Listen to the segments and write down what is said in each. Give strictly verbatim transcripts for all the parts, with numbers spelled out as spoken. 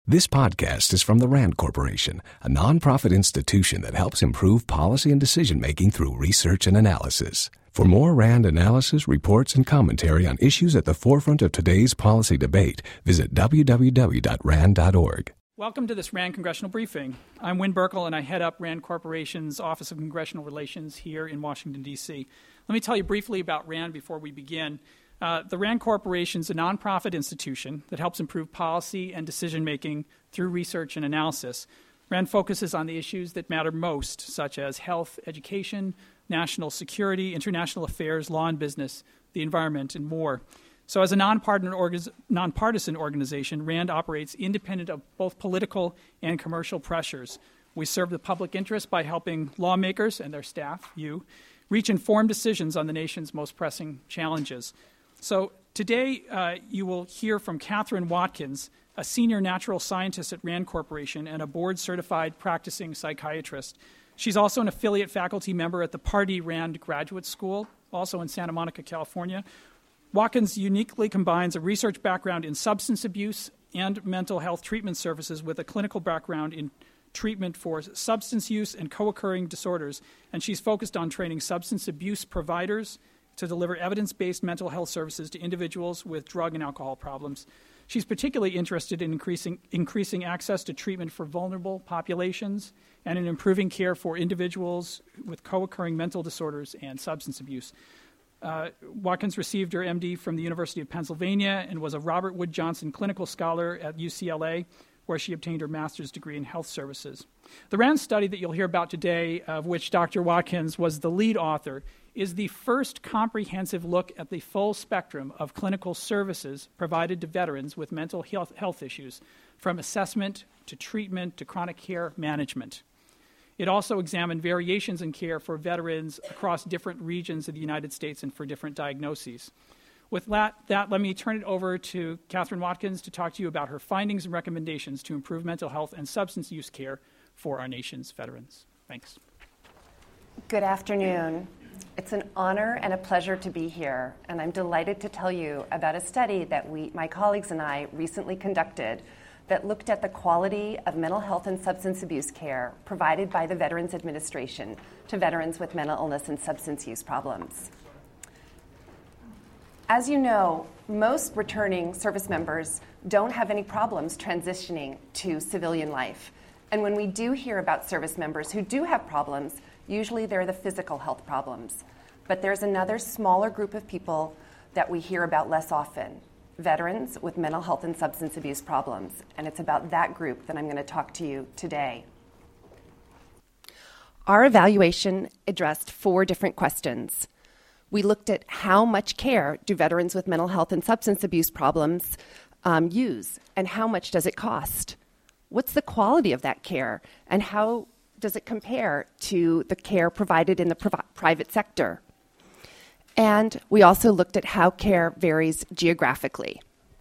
This podcast is from the RAND Corporation, a nonprofit institution that helps improve policy and decision-making through research and analysis. For more RAND analysis, reports, and commentary on issues at the forefront of today's policy debate, visit w w w dot rand dot org. Welcome to this RAND Congressional Briefing. I'm Wynn Burkle, and I head up RAND Corporation's Office of Congressional Relations here in Washington, D C Let me tell you briefly about RAND before we begin. Uh, the RAND Corporation is a nonprofit institution that helps improve policy and decision-making through research and analysis. RAND focuses on the issues that matter most, such as health, education, national security, international affairs, law and business, the environment, and more. So as a nonpartisan, orga- nonpartisan organization, RAND operates independent of both political and commercial pressures. We serve the public interest by helping lawmakers and their staff, you, reach informed decisions on the nation's most pressing challenges. So today uh, you will hear from Catherine Watkins, a senior natural scientist at RAND Corporation and a board-certified practicing psychiatrist. She's also an affiliate faculty member at the Pardee RAND Graduate School, also in Santa Monica, California. Watkins uniquely combines a research background in substance abuse and mental health treatment services with a clinical background in treatment for substance use and co-occurring disorders, and she's focused on training substance abuse providers to deliver evidence-based mental health services to individuals with drug and alcohol problems. She's particularly interested in increasing, increasing access to treatment for vulnerable populations and in improving care for individuals with co-occurring mental disorders and substance abuse. Uh, Watkins received her M D from the University of Pennsylvania and was a Robert Wood Johnson Clinical Scholar at U C L A, where she obtained her master's degree in health services. The RAND study that you'll hear about today, of which Doctor Watkins was the lead author, is the first comprehensive look at the full spectrum of clinical services provided to veterans with mental health, health issues, from assessment to treatment to chronic care management. It also examined variations in care for veterans across different regions of the United States and for different diagnoses. With that, that, let me turn it over to Catherine Watkins to talk to you about her findings and recommendations to improve mental health and substance use care for our nation's veterans. Thanks. Good afternoon. It's an honor and a pleasure to be here, and I'm delighted to tell you about a study that we, my colleagues and I recently conducted that looked at the quality of mental health and substance abuse care provided by the Veterans Administration to veterans with mental illness and substance use problems. As you know, most returning service members don't have any problems transitioning to civilian life. And when we do hear about service members who do have problems, usually they're the physical health problems. But there's another smaller group of people that we hear about less often, veterans with mental health and substance abuse problems. And it's about that group that I'm going to talk to you today. Our evaluation addressed four different questions. We looked at how much care do veterans with mental health and substance abuse problems um, use, and how much does it cost? What's the quality of that care, and how does it compare to the care provided in the pri- private sector? And we also looked at how care varies geographically.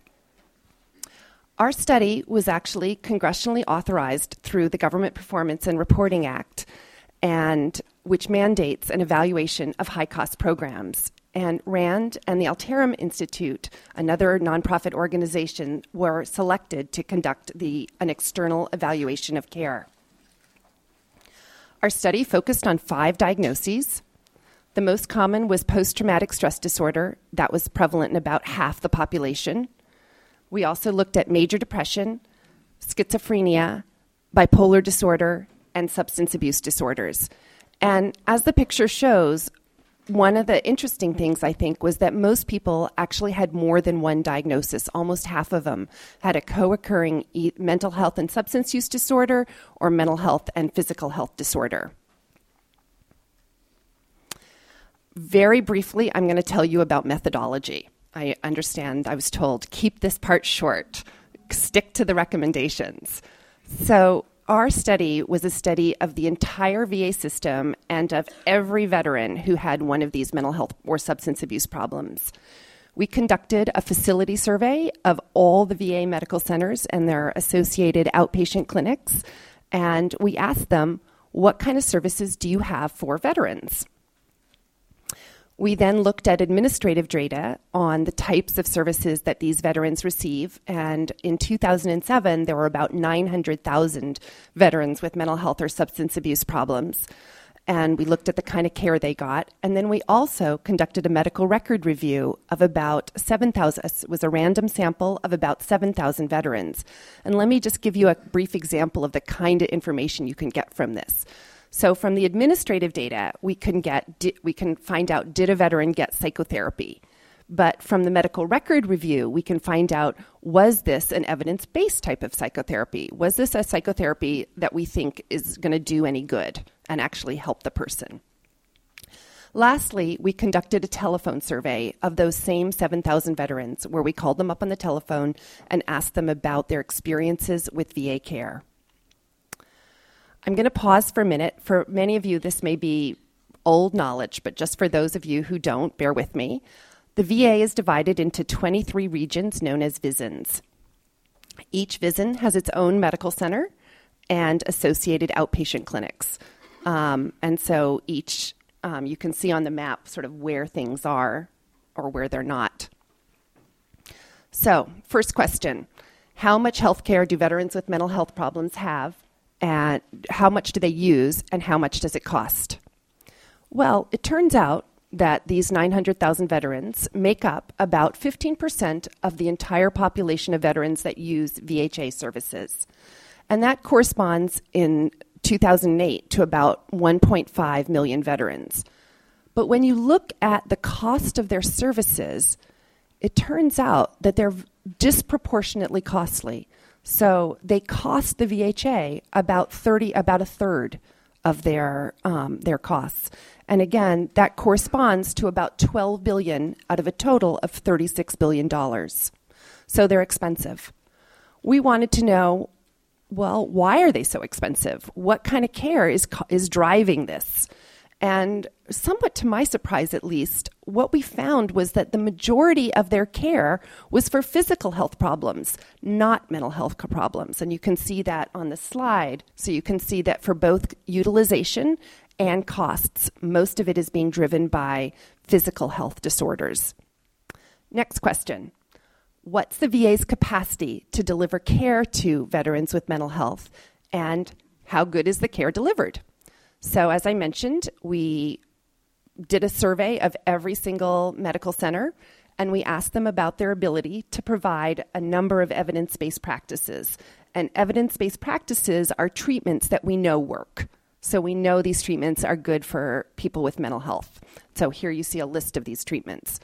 Our study was actually congressionally authorized through the Government Performance and Reporting Act, and which mandates an evaluation of high-cost programs. And RAND and the Alterum Institute, another nonprofit organization, were selected to conduct the, an external evaluation of care. Our study focused on five diagnoses. The most common was post-traumatic stress disorder. That was prevalent in about half the population. We also looked at major depression, schizophrenia, bipolar disorder, and substance abuse disorders. And as the picture shows, one of the interesting things, I think, was that most people actually had more than one diagnosis. Almost half of them had a co-occurring e- mental health and substance use disorder or mental health and physical health disorder. Very briefly, I'm going to tell you about methodology. I understand I was told, keep this part short, stick to the recommendations. So our study was a study of the entire V A system and of every veteran who had one of these mental health or substance abuse problems. We conducted a facility survey of all the V A medical centers and their associated outpatient clinics, and we asked them, what kind of services do you have for veterans? We then looked at administrative data on the types of services that these veterans receive, and in two thousand seven, there were about nine hundred thousand veterans with mental health or substance abuse problems, and we looked at the kind of care they got, and then we also conducted a medical record review of about seven thousand. It was a random sample of about seven thousand veterans. And let me just give you a brief example of the kind of information you can get from this. So from the administrative data, we can get di- we can find out, did a veteran get psychotherapy? But from the medical record review, we can find out, was this an evidence-based type of psychotherapy? Was this a psychotherapy that we think is going to do any good and actually help the person? Lastly, we conducted a telephone survey of those same seven thousand veterans, where we called them up on the telephone and asked them about their experiences with V A care. I'm going to pause for a minute. For many of you, this may be old knowledge, but just for those of you who don't, bear with me. The V A is divided into twenty-three regions known as V I S Ns. Each V I S N has its own medical center and associated outpatient clinics. Um, and so each, um, you can see on the map sort of where things are or where they're not. So, first question, how much health care do veterans with mental health problems have? And how much do they use, and how much does it cost? Well, it turns out that these nine hundred thousand veterans make up about fifteen percent of the entire population of veterans that use V H A services. And that corresponds in two thousand eight to about one point five million veterans. But when you look at the cost of their services, it turns out that they're disproportionately costly. So they cost the V H A about thirty, about a third of their um, their costs, and again, that corresponds to about twelve billion dollars out of a total of thirty-six billion dollars. So they're expensive. We wanted to know, well, why are they so expensive? What kind of care is is driving this? And somewhat to my surprise, at least, what we found was that the majority of their care was for physical health problems, not mental health problems. And you can see that on the slide. So you can see that for both utilization and costs, most of it is being driven by physical health disorders. Next question. What's the V A's capacity to deliver care to veterans with mental health? And how good is the care delivered? So as I mentioned, we did a survey of every single medical center, and we asked them about their ability to provide a number of evidence-based practices. And evidence-based practices are treatments that we know work. So we know these treatments are good for people with mental health. So here you see a list of these treatments.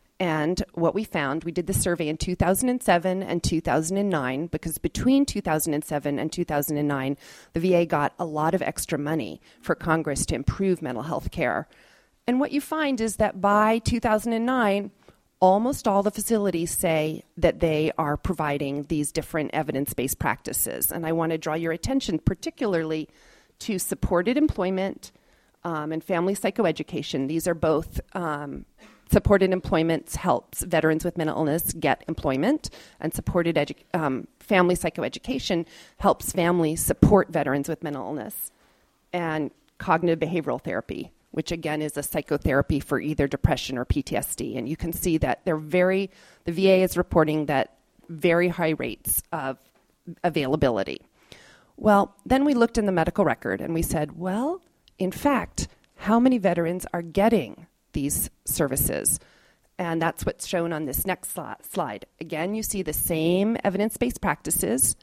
And what we found, we did the survey in two thousand seven and two thousand nine, because between two thousand seven and two thousand nine, the V A got a lot of extra money for Congress to improve mental health care. And what you find is that by two thousand nine, almost all the facilities say that they are providing these different evidence-based practices. And I want to draw your attention particularly to supported employment um, and family psychoeducation. These are both... Um, Supported employment helps veterans with mental illness get employment, and supported edu- um, family psychoeducation helps families support veterans with mental illness. And cognitive behavioral therapy, which again is a psychotherapy for either depression or P T S D. And you can see that they're very, the V A is reporting that very high rates of availability. Well, then we looked in the medical record and we said, well, in fact, how many veterans are getting these services? And that's what's shown on this next slide. Again, you see the same evidence-based practices,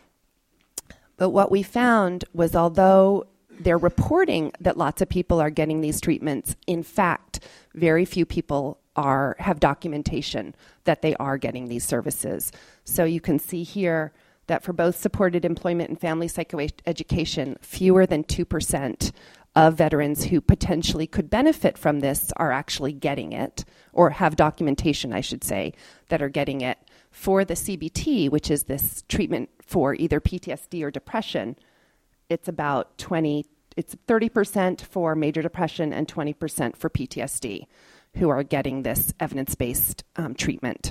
but what we found was, although they're reporting that lots of people are getting these treatments, in fact, very few people are have documentation that they are getting these services. So you can see here that for both supported employment and family psychoeducation, fewer than two percent of veterans who potentially could benefit from this are actually getting it, or have documentation, I should say, that are getting it. For the C B T, which is this treatment for either P T S D or depression, it's about twenty, it's thirty percent for major depression and twenty percent for P T S D who are getting this evidence-based um, treatment.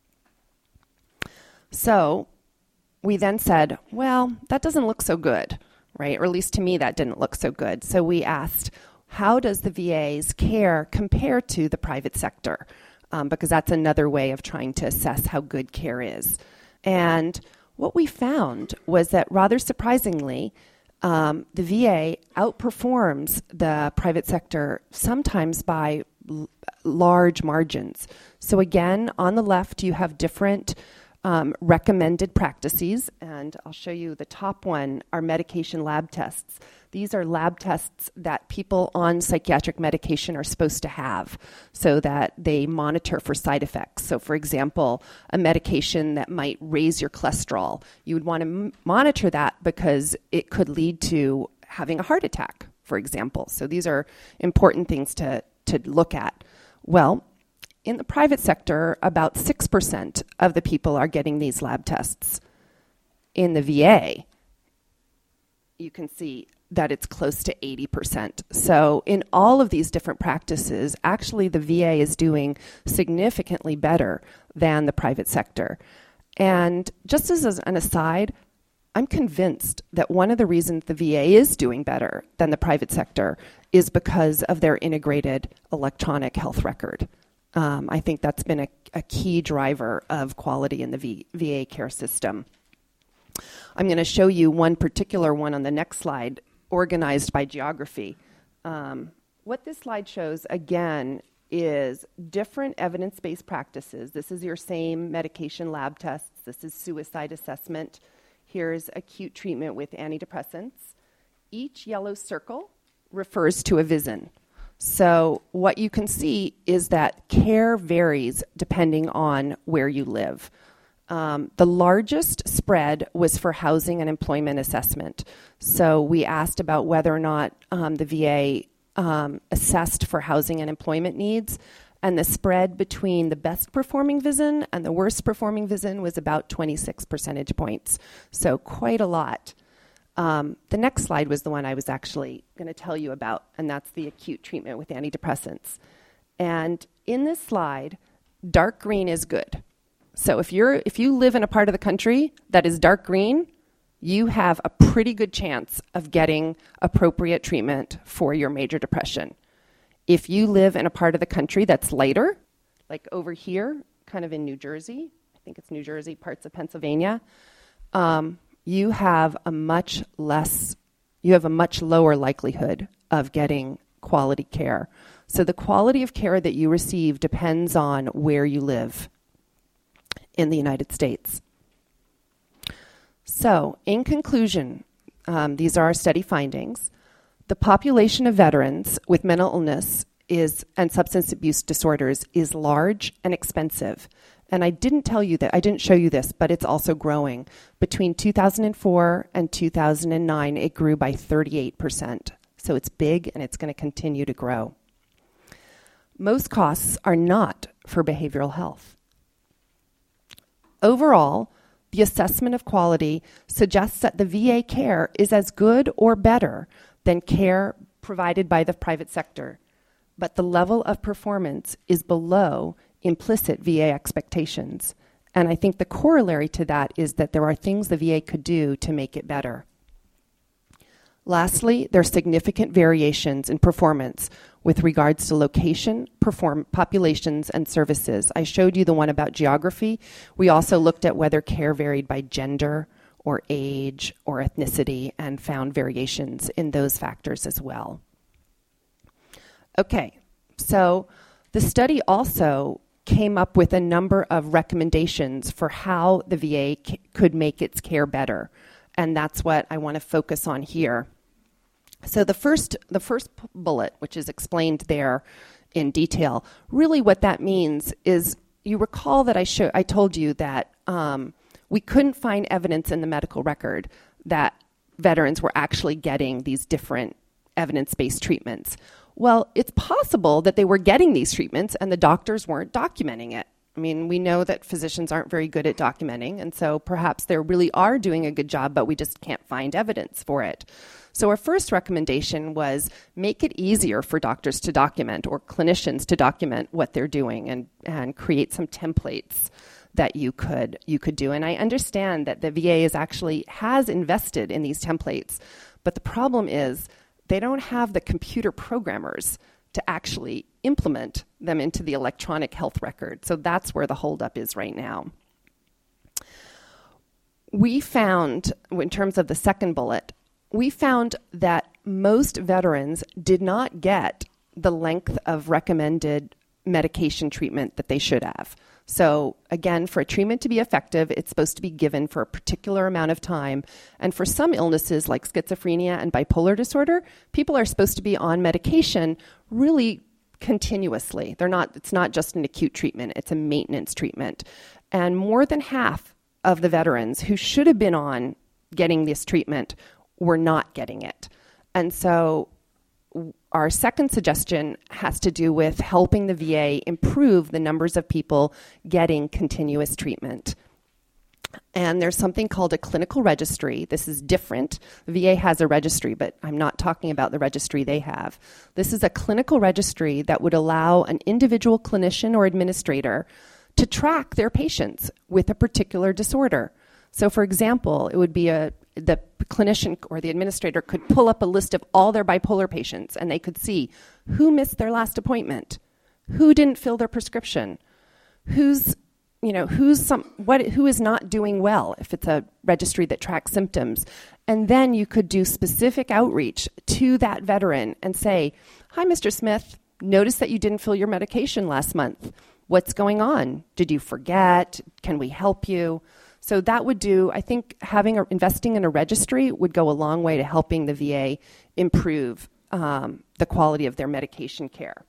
So we then said, well, that doesn't look so good, right? Or at least to me, that didn't look so good. So we asked, how does the V A's care compare to the private sector? Um, because that's another way of trying to assess how good care is. And what we found was that rather surprisingly, um, the V A outperforms the private sector sometimes by l- large margins. So again, on the left, you have different um, recommended practices, and I'll show you the top one are medication lab tests. These are lab tests that people on psychiatric medication are supposed to have so that they monitor for side effects. So for example, a medication that might raise your cholesterol, you would want to m- monitor that because it could lead to having a heart attack, for example. So these are important things to, to look at. Well, in the private sector, about six percent of the people are getting these lab tests. In the V A, you can see that it's close to eighty percent. So in all of these different practices, actually the V A is doing significantly better than the private sector. And just as an aside, I'm convinced that one of the reasons the V A is doing better than the private sector is because of their integrated electronic health record. Um, I think that's been a, a key driver of quality in the v, VA care system. I'm going to show you one particular one on the next slide, organized by geography. Um, what this slide shows, again, is different evidence-based practices. This is your same medication lab tests. This is suicide assessment. Here's acute treatment with antidepressants. Each yellow circle refers to a V I S N. So what you can see is that care varies depending on where you live. Um, the largest spread was for housing and employment assessment. So we asked about whether or not um, the V A um, assessed for housing and employment needs, and the spread between the best performing V I S N and the worst performing V I S N was about twenty-six percentage points. So quite a lot. Um, the next slide was the one I was actually going to tell you about, and that's the acute treatment with antidepressants. And in this slide, dark green is good. So if you're if you live in a part of the country that is dark green, you have a pretty good chance of getting appropriate treatment for your major depression. If you live in a part of the country that's lighter, like over here, kind of in New Jersey, I think it's New Jersey, parts of Pennsylvania, um, you have a much less, you have a much lower likelihood of getting quality care. So the quality of care that you receive depends on where you live in the United States. So, in conclusion, um, these are our study findings. The population of veterans with mental illness is and substance abuse disorders is large and expensive. And I didn't tell you that, I didn't show you this, but it's also growing. Between two thousand four and two thousand nine, it grew by thirty-eight percent. So it's big and it's going to continue to grow. Most costs are not for behavioral health. Overall, the assessment of quality suggests that the V A care is as good or better than care provided by the private sector, but the level of performance is below implicit V A expectations. And I think the corollary to that is that there are things the V A could do to make it better. Lastly, there are significant variations in performance with regards to location, perform, populations, and services. I showed you the one about geography. We also looked at whether care varied by gender or age or ethnicity and found variations in those factors as well. Okay, so the study also came up with a number of recommendations for how the V A c- could make its care better. And that's what I want to focus on here. So the first, the first p- bullet, which is explained there in detail, really what that means is, you recall that I show, I told you that um, we couldn't find evidence in the medical record that veterans were actually getting these different evidence-based treatments. Well, it's possible that they were getting these treatments and the doctors weren't documenting it. I mean, we know that physicians aren't very good at documenting, and so perhaps they really are doing a good job, but we just can't find evidence for it. So our first recommendation was make it easier for doctors to document or clinicians to document what they're doing, and, and create some templates that you could you could do. And I understand that the V A is actually has invested in these templates, but the problem is they don't have the computer programmers to actually implement them into the electronic health record. So that's where the holdup is right now. We found, in terms of the second bullet, we found that most veterans did not get the length of recommended medication treatment that they should have. So again, for a treatment to be effective, it's supposed to be given for a particular amount of time. And for some illnesses like schizophrenia and bipolar disorder, people are supposed to be on medication really continuously. They're not, it's not just an acute treatment, it's a maintenance treatment. And more than half of the veterans who should have been on getting this treatment were not getting it. And so our second suggestion has to do with helping the V A improve the numbers of people getting continuous treatment. And there's something called a clinical registry. This is different. The V A has a registry, but I'm not talking about the registry they have. This is a clinical registry that would allow an individual clinician or administrator to track their patients with a particular disorder. So for example, it would be a the clinician or the administrator could pull up a list of all their bipolar patients, and they could see who missed their last appointment, who didn't fill their prescription, who's, you know, who's some, what, who is not doing well, if it's a registry that tracks symptoms. And then you could do specific outreach to that veteran and say, hi, Mister Smith, notice that you didn't fill your medication last month. What's going on? Did you forget? Can we help you? So that would do, I think having a, investing in a registry would go a long way to helping the V A improve um, the quality of their medication care.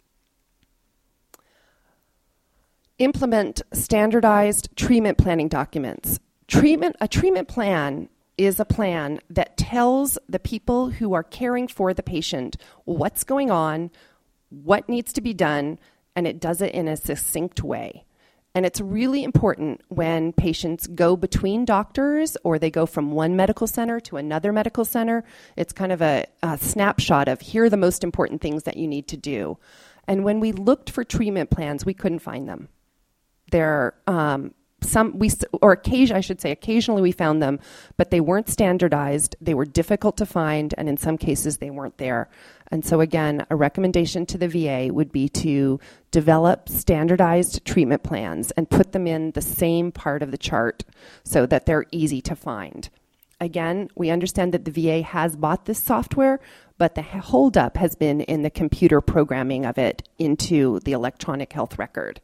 Implement standardized treatment planning documents. Treatment, a treatment plan is a plan that tells the people who are caring for the patient what's going on, what needs to be done, and it does it in a succinct way. And it's really important when patients go between doctors or they go from one medical center to another medical center. It's kind of a, a snapshot of here are the most important things that you need to do. And when we looked for treatment plans, we couldn't find them. There, um, some we or occasion I should say occasionally we found them, but they weren't standardized. They were difficult to find, and in some cases they weren't there. And so again, a recommendation to the V A would be to develop standardized treatment plans and put them in the same part of the chart so that they're easy to find. Again, we understand that the V A has bought this software, but the holdup has been in the computer programming of it into the electronic health record.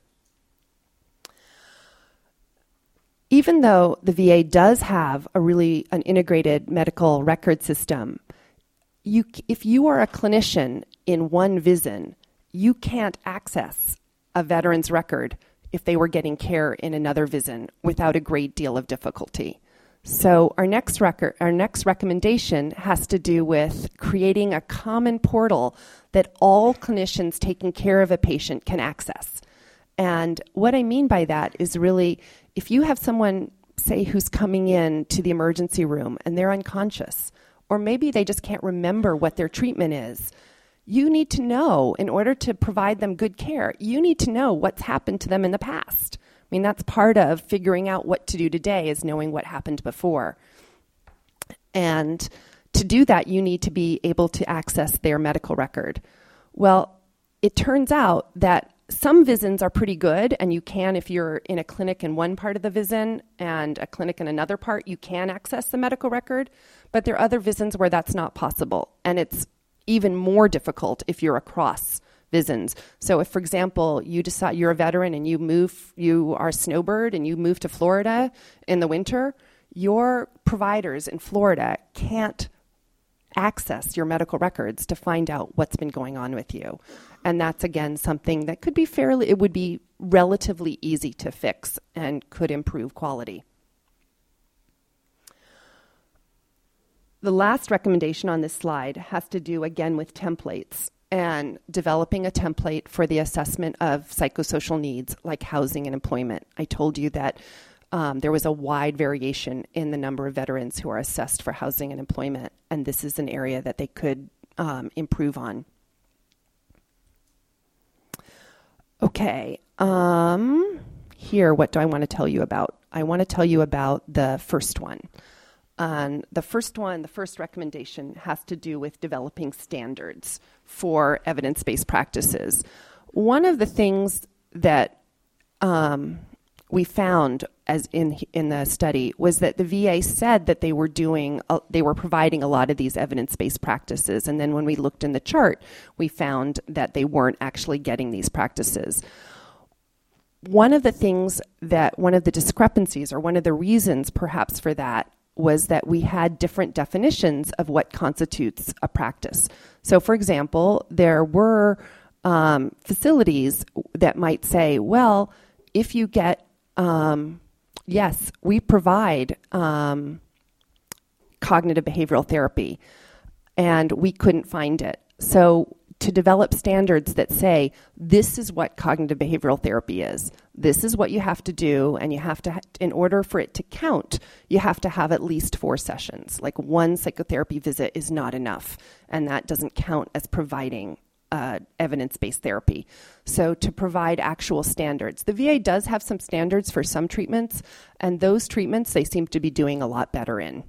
Even though the V A does have a really an integrated medical record system, you, if you are a clinician in one V I S N, you can't access a veteran's record if they were getting care in another V I S N without a great deal of difficulty. So our next record, our next recommendation has to do with creating a common portal that all clinicians taking care of a patient can access. And what I mean by that is really, if you have someone, say, who's coming in to the emergency room and they're unconscious, or maybe they just can't remember what their treatment is, you need to know, in order to provide them good care, you need to know what's happened to them in the past. I mean, that's part of figuring out what to do today, is knowing what happened before. And to do that, you need to be able to access their medical record. Well, it turns out that some V I S Ns are pretty good, and you can, if you're in a clinic in one part of the V I S N and a clinic in another part, you can access the medical record. But there are other V I S Ns where that's not possible, and it's even more difficult if you're across V I S Ns. So if, for example, you decide you're a veteran and you move, you are a snowbird and you move to Florida in the winter, your providers in Florida can't access your medical records to find out what's been going on with you. And that's, again, something that could be fairly, it would be relatively easy to fix and could improve quality. The last recommendation on this slide has to do, again, with templates and developing a template for the assessment of psychosocial needs like housing and employment. I told you that um, there was a wide variation in the number of veterans who are assessed for housing and employment, and this is an area that they could um, improve on. Okay, um, here, what do I want to tell you about? I want to tell you about the first one. And the first one, the first recommendation, has to do with developing standards for evidence-based practices. One of the things that um, we found as in in the study was that the V A said that they were doing, uh, they were providing a lot of these evidence-based practices, and then when we looked in the chart, we found that they weren't actually getting these practices. One of the things that, one of the discrepancies, or one of the reasons perhaps for that, was that we had different definitions of what constitutes a practice. So, for example, there were um, facilities that might say, well, if you get, um, yes, we provide um, cognitive behavioral therapy, and we couldn't find it. So to develop standards that say, this is what cognitive behavioral therapy is. This is what you have to do, and you have to, ha- in order for it to count, you have to have at least four sessions. Like one psychotherapy visit is not enough, and that doesn't count as providing uh, evidence-based therapy. So to provide actual standards. The V A does have some standards for some treatments, and those treatments they seem to be doing a lot better in.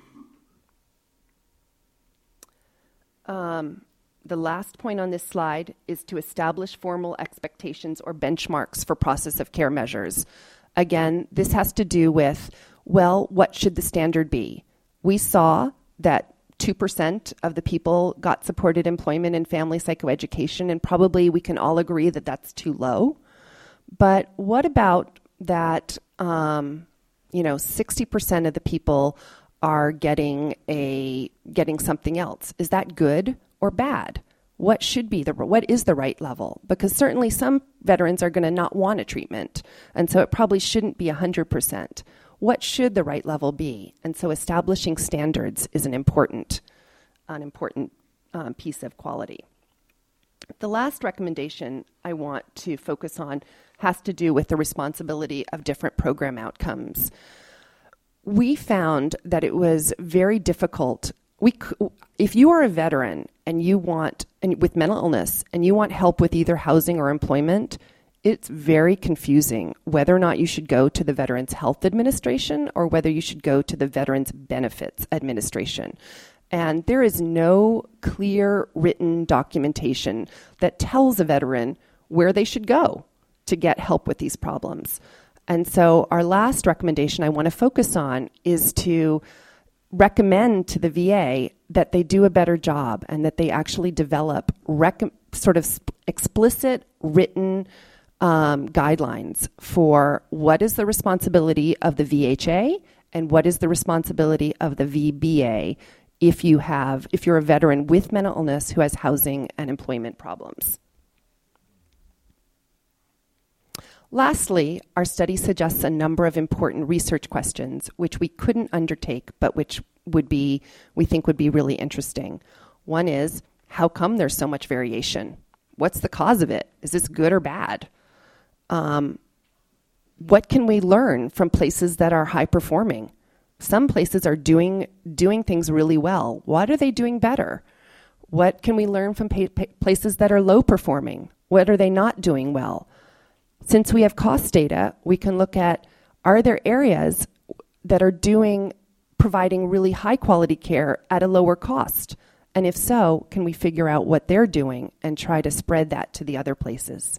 Um, The last point on this slide is to establish formal expectations or benchmarks for process of care measures. Again, this has to do with, well, what should the standard be? We saw that two percent of the people got supported employment in family psychoeducation, and probably we can all agree that that's too low. But what about that, um, you know, sixty percent of the people are getting a getting something else? Is that good or bad? What should be the, what is the right level? Because certainly some veterans are going to not want a treatment, and so it probably shouldn't be one hundred percent. What should the right level be? And so establishing standards is an important, an important um, piece of quality. The last recommendation I want to focus on has to do with the responsibility of different program outcomes. We found that it was very difficult. We, if you are a veteran and you want, and with mental illness, and you want help with either housing or employment, it's very confusing whether or not you should go to the Veterans Health Administration or whether you should go to the Veterans Benefits Administration. And there is no clear written documentation that tells a veteran where they should go to get help with these problems. And so our last recommendation I want to focus on is to recommend to the V A that they do a better job and that they actually develop rec- sort of sp- explicit written um, guidelines for what is the responsibility of the V H A and what is the responsibility of the V B A if you have, if you're a veteran with mental illness who has housing and employment problems. Lastly, our study suggests a number of important research questions which we couldn't undertake, but which would be, we think would be really interesting. One is, how come there's so much variation? What's the cause of it? Is this good or bad? Um, what can we learn from places that are high performing? Some places are doing doing things really well. What are they doing better? What can we learn from pa- pa- places that are low performing? What are they not doing well? Since we have cost data, we can look at, are there areas that are doing, providing really high quality care at a lower cost? And if so, can we figure out what they're doing and try to spread that to the other places?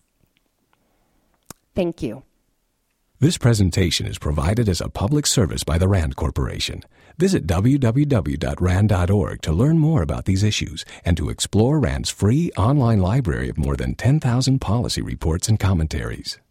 Thank you. This presentation is provided as a public service by the RAND Corporation. Visit w w w dot rand dot org to learn more about these issues and to explore RAND's free online library of more than ten thousand policy reports and commentaries.